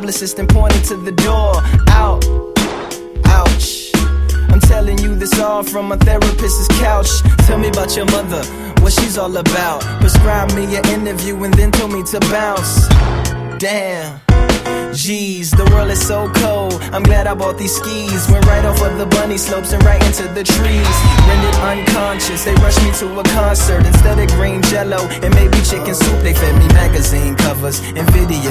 publicist and pointed to the door. Out, ouch. I'm telling you this all from a therapist's couch. Tell me about your mother, what she's all about. Prescribe me an interview and then told me to bounce. Damn. Jeez, the world is so cold. I'm glad I bought these skis. Went right off of the bunny slopes and right into the trees. Rendered unconscious, they rushed me to a concert. Instead of green jello and maybe chicken soup, they fed me magazine covers and video